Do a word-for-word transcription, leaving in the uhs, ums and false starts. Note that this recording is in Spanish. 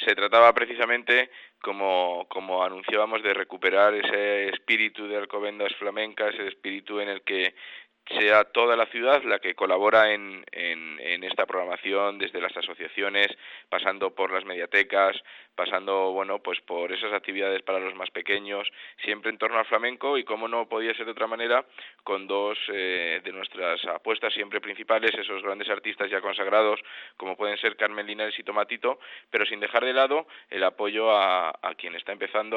se trataba precisamente, como, como anunciábamos, de recuperar ese espíritu de Alcobendas Flamencas, ese espíritu en el que sea toda la ciudad la que colabora en, en, en esta programación, desde las asociaciones, pasando por las mediatecas, pasando, bueno, pues por esas actividades para los más pequeños, siempre en torno al flamenco, y como no podía ser de otra manera, con dos eh, de nuestras apuestas siempre principales, esos grandes artistas ya consagrados, como pueden ser Carmen Linares y Tomatito, pero sin dejar de lado el apoyo a, a quien está empezando